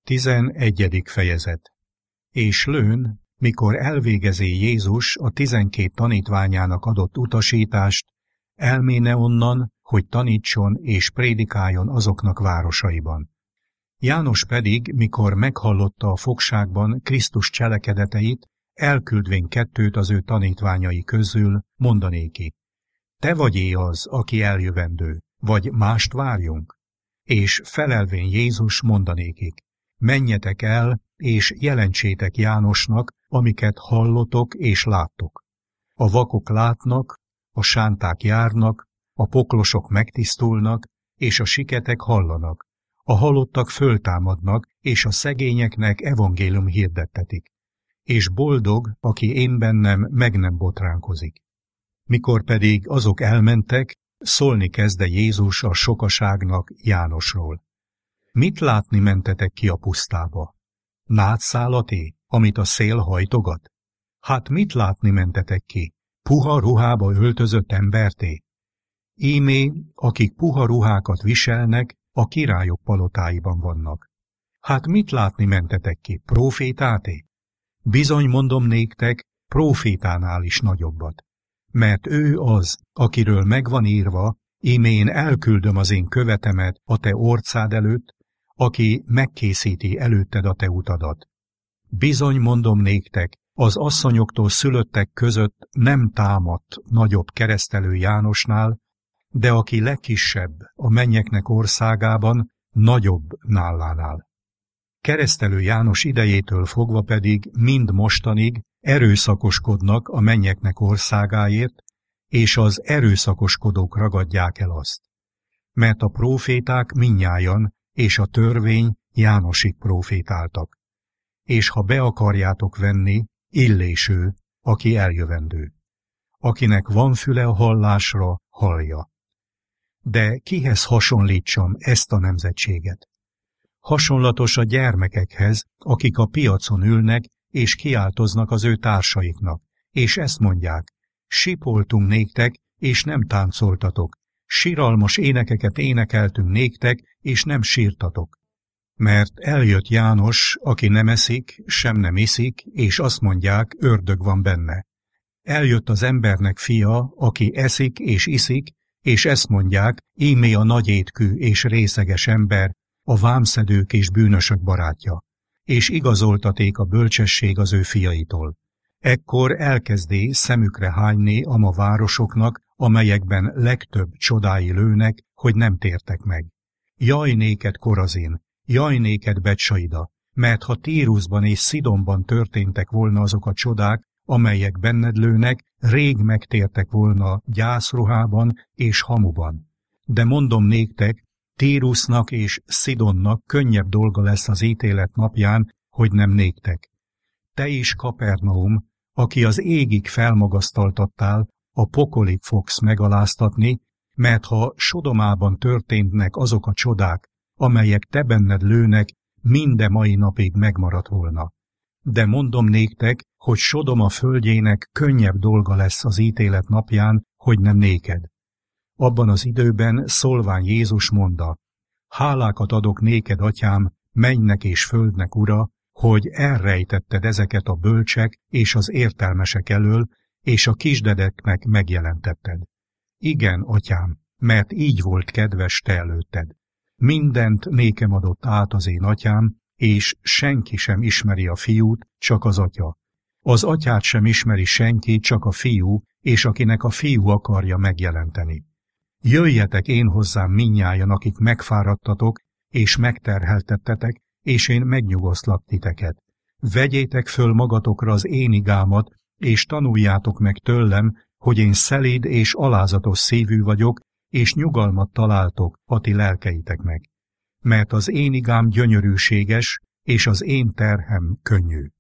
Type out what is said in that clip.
11. fejezet. És lőn, mikor elvégezi Jézus a 12 tanítványának adott utasítást, elméne onnan, hogy tanítson és prédikáljon azoknak városaiban. János pedig, mikor meghallotta a fogságban Krisztus cselekedeteit, elküldvén 2 az ő tanítványai közül, mondanéki: te vagy-e az, aki eljövendő, vagy mást várjunk? És felelvén Jézus mondanékik: menjetek el, és jelentsétek Jánosnak, amiket hallotok és láttok. A vakok látnak, a sánták járnak, a poklosok megtisztulnak, és a siketek hallanak, a halottak föltámadnak, és a szegényeknek evangélium hirdettetik. És boldog, aki én bennem meg nem botránkozik. Mikor pedig azok elmentek, szólni kezdte Jézus a sokaságnak Jánosról. Mit látni mentetek ki a pusztába? Nátszálaté, amit a szél hajtogat? Hát mit látni mentetek ki? Puha ruhába öltözött emberté? Ímé, akik puha ruhákat viselnek, a királyok palotáiban vannak. Hát mit látni mentetek ki? Prófétáté? Bizony mondom néktek, prófétánál is nagyobbat. Mert ő az, akiről megvan írva, íme én elküldöm az én követemet a te orcád előtt, aki megkészíti előtted a te utadat. Bizony mondom néktek, az asszonyoktól szülöttek között nem támadt nagyobb keresztelő Jánosnál, de aki legkisebb a mennyeknek országában, nagyobb nálánál. Keresztelő János idejétől fogva pedig mind mostanig erőszakoskodnak a mennyeknek országáért, és az erőszakoskodók ragadják el azt. Mert a próféták mindnyájan, és a törvény Jánosig prófétáltak. És ha be akarjátok venni, illés ő, aki eljövendő. Akinek van füle a hallásra, hallja. De kihez hasonlítsam ezt a nemzetséget? Hasonlatos a gyermekekhez, akik a piacon ülnek, és kiáltoznak az ő társaiknak, és ezt mondják: sipoltunk néktek, és nem táncoltatok, siralmas énekeket énekeltünk néktek, és nem sírtatok. Mert eljött János, aki nem eszik, sem nem iszik, és azt mondják, ördög van benne. Eljött az embernek fia, aki eszik és iszik, és ezt mondják, ímé a nagyétkű és részeges ember, a vámszedők és bűnösök barátja, és igazoltaték a bölcsesség az ő fiaitól. Ekkor elkezdé szemükre hányni a ma városoknak, amelyekben legtöbb csodái lőnek, hogy nem tértek meg. Jaj néked, Korazin! Jaj néked, Betsaida! Mert ha Tírusban és Szidonban történtek volna azok a csodák, amelyek benned lőnek, rég megtértek volna gyászruhában és hamuban. De mondom néktek, Tírusnak és Szidonnak könnyebb dolga lesz az ítélet napján, hogy nem néktek. Te is, Kapernaum, aki az égig felmagasztaltattál, a pokolig fogsz megaláztatni, mert ha Sodomában történtnek azok a csodák, amelyek te benned lőnek, minde mai napig megmaradt volna. De mondom néktek, hogy Sodoma földjének könnyebb dolga lesz az ítélet napján, hogy nem néked. Abban az időben szólván Jézus mondta: hálákat adok néked, atyám, mennynek és földnek ura, hogy elrejtetted ezeket a bölcsek és az értelmesek elől, és a kisdedeknek megjelentetted. Igen, atyám, mert így volt kedves te előtted. Mindent nékem adott át az én atyám, és senki sem ismeri a fiút, csak az atya. Az atyát sem ismeri senki, csak a fiú, és akinek a fiú akarja megjelenteni. Jöjjetek én hozzám mindnyájan, akik megfáradtatok, és megterheltettetek, és én megnyugosztlak titeket. Vegyétek föl magatokra az én igámat, és tanuljátok meg tőlem, hogy én szelíd és alázatos szívű vagyok, és nyugalmat találtok a ti lelkeiteknek. Mert az én igám gyönyörűséges, és az én terhem könnyű.